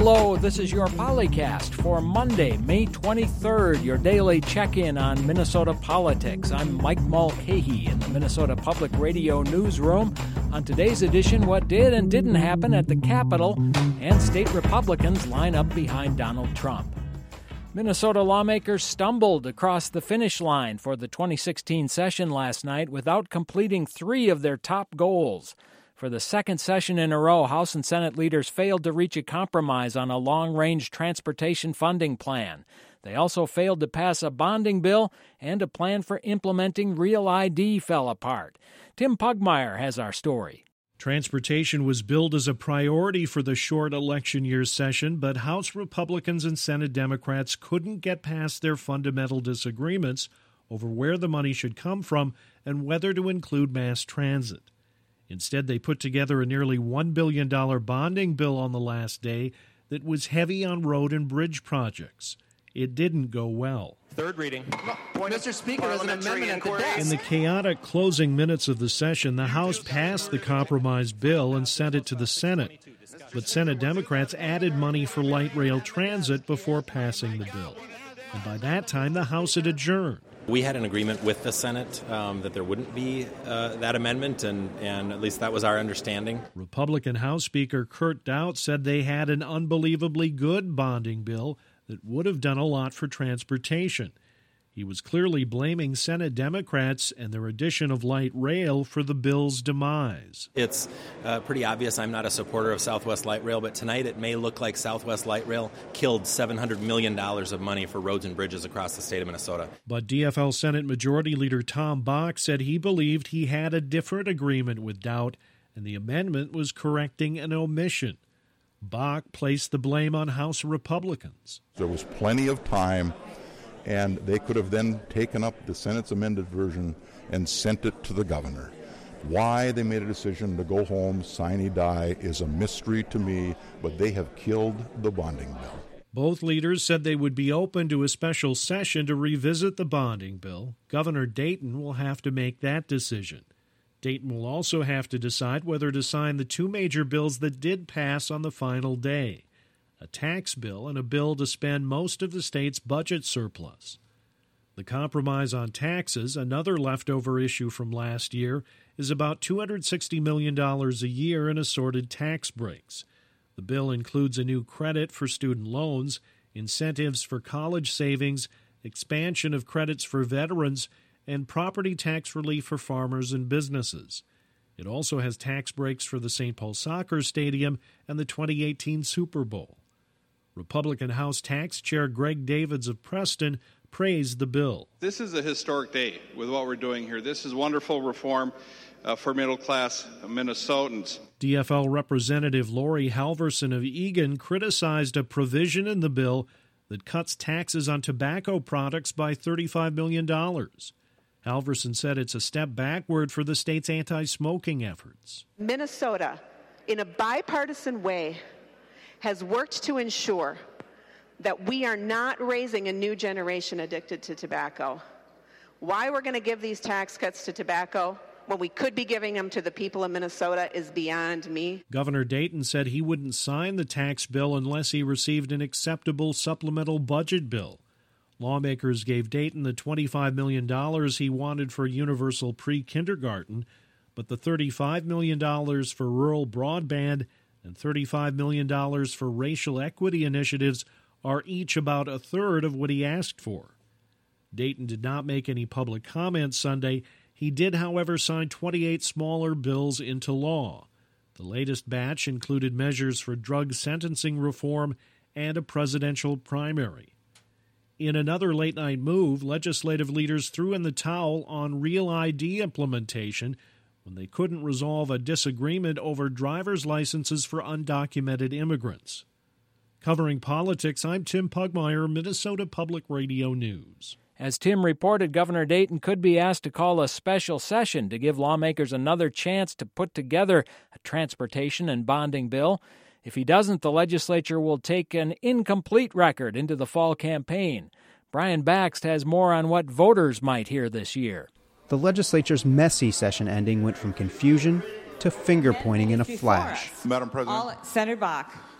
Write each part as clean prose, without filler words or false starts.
Hello, this is your Polycast for Monday, May 23rd, your daily check-in on Minnesota politics. I'm Mike Mulcahy in the Minnesota Public Radio newsroom. On today's edition, what did and didn't happen at the Capitol, and state Republicans line up behind Donald Trump. Minnesota lawmakers stumbled across the finish line for the 2016 session last night without completing 3 of their top goals. For the second session in a row, House and Senate leaders failed to reach a compromise on a long-range transportation funding plan. They also failed to pass a bonding bill, and a plan for implementing Real ID fell apart. Tim Pugmire has our story. Transportation was billed as a priority for the short election year session, but House Republicans and Senate Democrats couldn't get past their fundamental disagreements over where the money should come from and whether to include mass transit. Instead, they put together a nearly $1 billion bonding bill on the last day that was heavy on road and bridge projects. It didn't go well. Third reading. Mr. Speaker, there's an amendment at the desk. In the chaotic closing minutes of the session, the House passed the compromise bill and sent it to the Senate. But Senate Democrats added money for light rail transit before passing the bill. And by that time, the House had adjourned. We had an agreement with the Senate that there wouldn't be that amendment, and at least that was our understanding. Republican House Speaker Kurt Daudt said they had an unbelievably good bonding bill that would have done a lot for transportation. He was clearly blaming Senate Democrats and their addition of light rail for the bill's demise. It's pretty obvious I'm not a supporter of Southwest Light Rail, but tonight it may look like Southwest Light Rail killed $700 million of money for roads and bridges across the state of Minnesota. But DFL Senate Majority Leader Tom Bach said he believed he had a different agreement with Daudt, and the amendment was correcting an omission. Bach placed the blame on House Republicans. There was plenty of time, and they could have then taken up the Senate's amended version and sent it to the governor. Why they made a decision to go home, sine die, is a mystery to me, but they have killed the bonding bill. Both leaders said they would be open to a special session to revisit the bonding bill. Governor Dayton will have to make that decision. Dayton will also have to decide whether to sign the 2 major bills that did pass on the final day, a tax bill and a bill to spend most of the state's budget surplus. The compromise on taxes, another leftover issue from last year, is about $260 million a year in assorted tax breaks. The bill includes a new credit for student loans, incentives for college savings, expansion of credits for veterans, and property tax relief for farmers and businesses. It also has tax breaks for the St. Paul Soccer Stadium and the 2018 Super Bowl. Republican House Tax Chair Greg Davids of Preston praised the bill. This is a historic day with what we're doing here. This is wonderful reform for middle-class Minnesotans. DFL Representative Lori Halverson of Eagan criticized a provision in the bill that cuts taxes on tobacco products by $35 million. Halverson said it's a step backward for the state's anti-smoking efforts. Minnesota, in a bipartisan way, has worked to ensure that we are not raising a new generation addicted to tobacco. Why we're going to give these tax cuts to tobacco when we could be giving them to the people of Minnesota is beyond me. Governor Dayton said he wouldn't sign the tax bill unless he received an acceptable supplemental budget bill. Lawmakers gave Dayton the $25 million he wanted for universal pre-kindergarten, but the $35 million for rural broadband and $35 million for racial equity initiatives are each about a third of what he asked for. Dayton did not make any public comments Sunday. He did, however, sign 28 smaller bills into law. The latest batch included measures for drug sentencing reform and a presidential primary. In another late-night move, legislative leaders threw in the towel on Real ID implementation when they couldn't resolve a disagreement over driver's licenses for undocumented immigrants. Covering politics, I'm Tim Pugmire, Minnesota Public Radio News. As Tim reported, Governor Dayton could be asked to call a special session to give lawmakers another chance to put together a transportation and bonding bill. If he doesn't, the legislature will take an incomplete record into the fall campaign. Brian Baxt has more on what voters might hear this year. The legislature's messy session ending went from confusion to finger-pointing in a flash. Madam President. Senator Bach.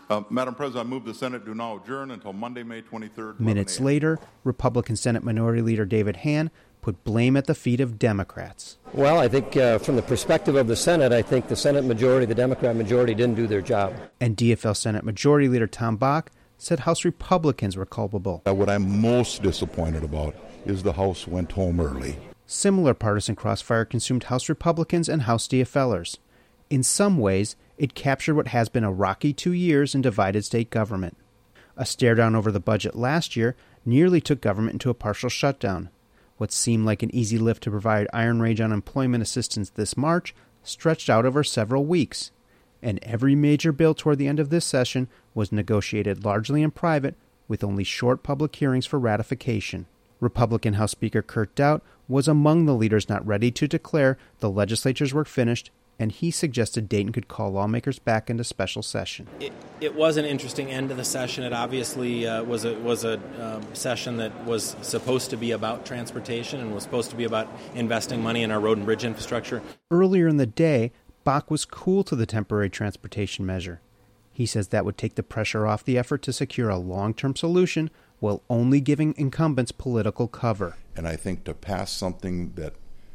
Madam President, I move the Senate do now adjourn until Monday, May 23rd. Minutes later, Republican Senate Minority Leader David Hann put blame at the feet of Democrats. Well, I think from the perspective of the Senate, I think the Senate majority, the Democrat majority, didn't do their job. And DFL Senate Majority Leader Tom Bach said House Republicans were culpable. What I'm most disappointed about is the House went home early. Similar partisan crossfire consumed House Republicans and House DFLers. In some ways, it captured what has been a rocky 2 years in divided state government. A stare-down over the budget last year nearly took government into a partial shutdown. What seemed like an easy lift to provide iron wage unemployment assistance this March stretched out over several weeks. And every major bill toward the end of this session was negotiated largely in private, with only short public hearings for ratification. Republican House Speaker Kurt Daudt was among the leaders not ready to declare the legislature's work finished, and he suggested Dayton could call lawmakers back into special session. It was an interesting end to the session. It obviously was a session that was supposed to be about transportation and was supposed to be about investing money in our road and bridge infrastructure. Earlier in the day, Bach was cool to the temporary transportation measure. He says that would take the pressure off the effort to secure a long-term solution while only giving incumbents political cover. And I think to pass something that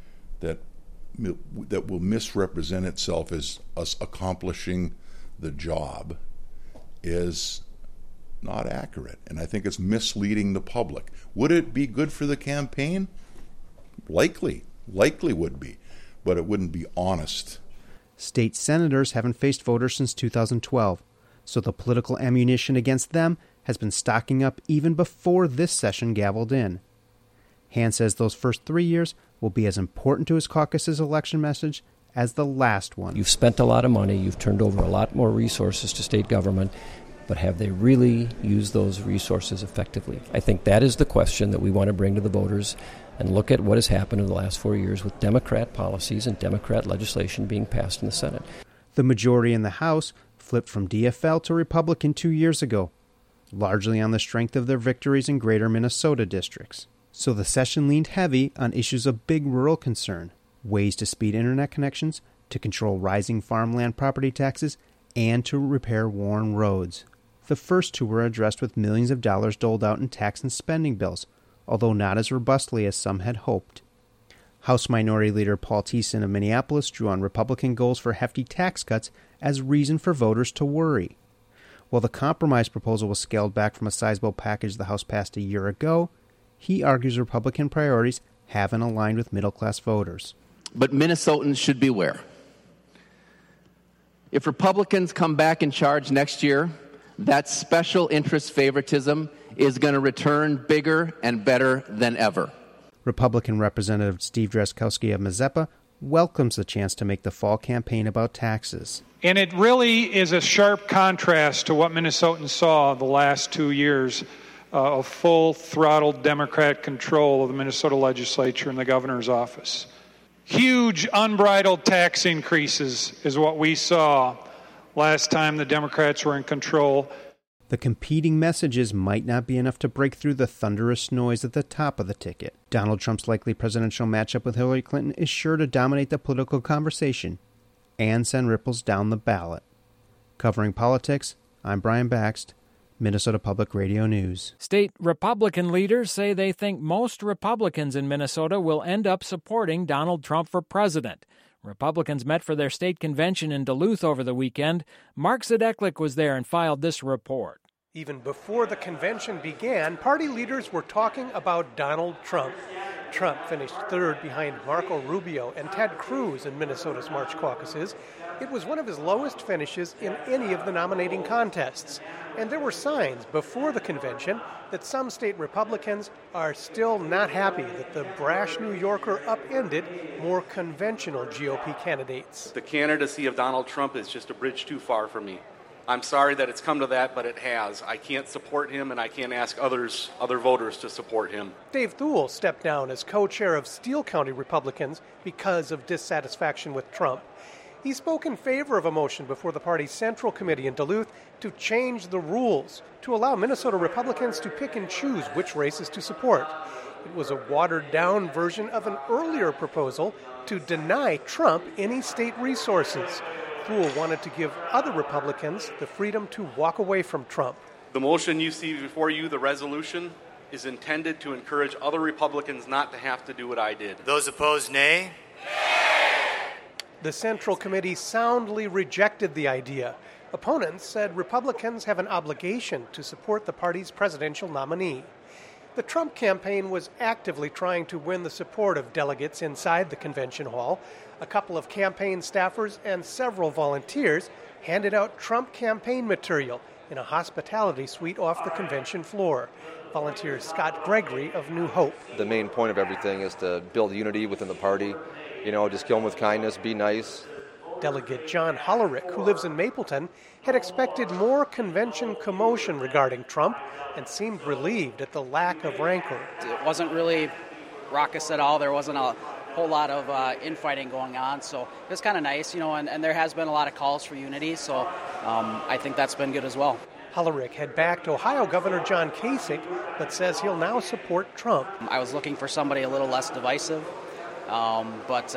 will misrepresent itself as us accomplishing the job is not accurate. And I think it's misleading the public. Would it be good for the campaign? Likely would be. But it wouldn't be honest. State senators haven't faced voters since 2012, so the political ammunition against them has been stocking up even before this session gavelled in. Hann says those first 3 years will be as important to his caucus's election message as the last one. You've spent a lot of money, you've turned over a lot more resources to state government, but have they really used those resources effectively? I think that is the question that we want to bring to the voters and look at what has happened in the last 4 years with Democrat policies and Democrat legislation being passed in the Senate. The majority in the House flipped from DFL to Republican 2 years ago, largely on the strength of their victories in greater Minnesota districts. So the session leaned heavy on issues of big rural concern, ways to speed internet connections, to control rising farmland property taxes, and to repair worn roads. The first two were addressed with millions of dollars doled out in tax and spending bills, although not as robustly as some had hoped. House Minority Leader Paul Thiessen of Minneapolis drew on Republican goals for hefty tax cuts as reason for voters to worry. While the compromise proposal was scaled back from a sizable package the House passed a year ago, he argues Republican priorities haven't aligned with middle-class voters. But Minnesotans should beware. If Republicans come back in charge next year, that special interest favoritism is going to return bigger and better than ever. Republican Representative Steve Drazkowski of Mazeppa welcomes the chance to make the fall campaign about taxes. And it really is a sharp contrast to what Minnesotans saw the last 2 years of full-throttle Democrat control of the Minnesota legislature and the governor's office. Huge unbridled tax increases is what we saw last time the Democrats were in control. The competing messages might not be enough to break through the thunderous noise at the top of the ticket. Donald Trump's likely presidential matchup with Hillary Clinton is sure to dominate the political conversation and send ripples down the ballot. Covering politics, I'm Brian Baxt, Minnesota Public Radio News. State Republican leaders say they think most Republicans in Minnesota will end up supporting Donald Trump for president. Republicans met for their state convention in Duluth over the weekend. Mark Zadeklik was there and filed this report. Even before the convention began, party leaders were talking about Donald Trump. Trump finished third behind Marco Rubio and Ted Cruz in Minnesota's March caucuses. It was one of his lowest finishes in any of the nominating contests. And there were signs before the convention that some state Republicans are still not happy that the brash New Yorker upended more conventional GOP candidates. The candidacy of Donald Trump is just a bridge too far for me. I'm sorry that it's come to that, but it has. I can't support him, and I can't ask other voters to support him. Dave Thule stepped down as co-chair of Steele County Republicans because of dissatisfaction with Trump. He spoke in favor of a motion before the party's Central Committee in Duluth to change the rules to allow Minnesota Republicans to pick and choose which races to support. It was a watered-down version of an earlier proposal to deny Trump any state resources. McCool wanted to give other Republicans the freedom to walk away from Trump. The motion you see before you, the resolution, is intended to encourage other Republicans not to have to do what I did. Those opposed, nay. The Central Committee soundly rejected the idea. Opponents said Republicans have an obligation to support the party's presidential nominee. The Trump campaign was actively trying to win the support of delegates inside the convention hall. A couple of campaign staffers and several volunteers handed out Trump campaign material in a hospitality suite off the convention floor. Volunteer Scott Gregory of New Hope. The main point of everything is to build unity within the party. Just kill them with kindness, be nice. Delegate John Hollerick, who lives in Mapleton, had expected more convention commotion regarding Trump and seemed relieved at the lack of rancor. It wasn't really raucous at all. There wasn't a whole lot of infighting going on, so it was kind of nice, and there has been a lot of calls for unity, so I think that's been good as well. Hollerick had backed Ohio Governor John Kasich, but says he'll now support Trump. I was looking for somebody a little less divisive. But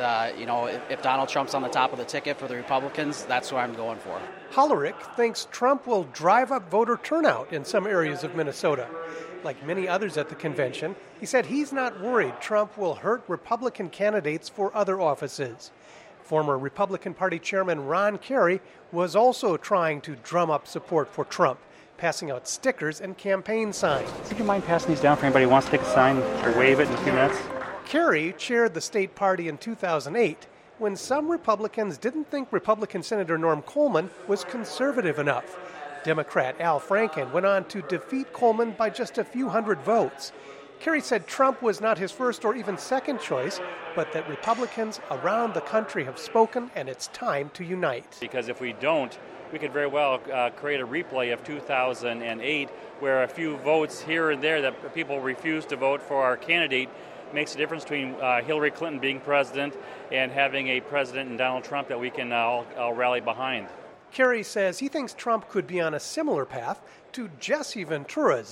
if Donald Trump's on the top of the ticket for the Republicans, that's who I'm going for. Hollerick thinks Trump will drive up voter turnout in some areas of Minnesota. Like many others at the convention, he said he's not worried Trump will hurt Republican candidates for other offices. Former Republican Party Chairman Ron Kerry was also trying to drum up support for Trump, passing out stickers and campaign signs. Would you mind passing these down for anybody who wants to take a sign or wave it in a few minutes? Kerry chaired the state party in 2008 when some Republicans didn't think Republican Senator Norm Coleman was conservative enough. Democrat Al Franken went on to defeat Coleman by just a few hundred votes. Kerry said Trump was not his first or even second choice, but that Republicans around the country have spoken and it's time to unite. Because if we don't, we could very well create a replay of 2008 where a few votes here and there that people refuse to vote for our candidate makes a difference between Hillary Clinton being president and having a president in Donald Trump that we can all rally behind. Kerry says he thinks Trump could be on a similar path to Jesse Ventura's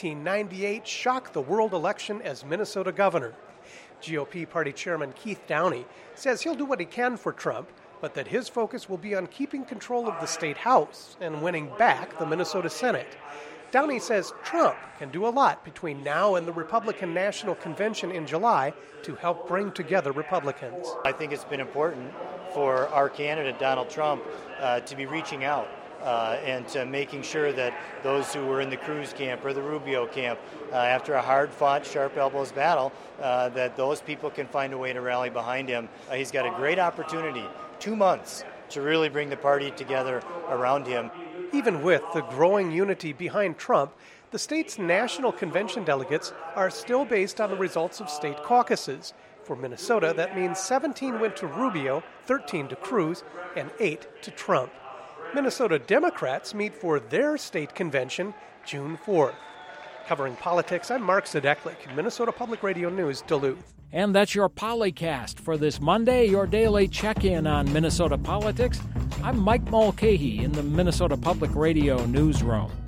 1998 shock-the-world election as Minnesota governor. GOP party chairman Keith Downey says he'll do what he can for Trump, but that his focus will be on keeping control of the state House and winning back the Minnesota Senate. Downey says Trump can do a lot between now and the Republican National Convention in July to help bring together Republicans. I think it's been important for our candidate, Donald Trump, to be reaching out and to making sure that those who were in the Cruz camp or the Rubio camp, after a hard-fought, sharp elbows battle, that those people can find a way to rally behind him. He's got a great opportunity, 2 months, to really bring the party together around him. Even with the growing unity behind Trump, the state's national convention delegates are still based on the results of state caucuses. For Minnesota, that means 17 went to Rubio, 13 to Cruz, and 8 to Trump. Minnesota Democrats meet for their state convention June 4th. Covering politics, I'm Mark Zadeklik, Minnesota Public Radio News, Duluth. And that's your Polycast for this Monday, your daily check-in on Minnesota politics. I'm Mike Mulcahy in the Minnesota Public Radio Newsroom.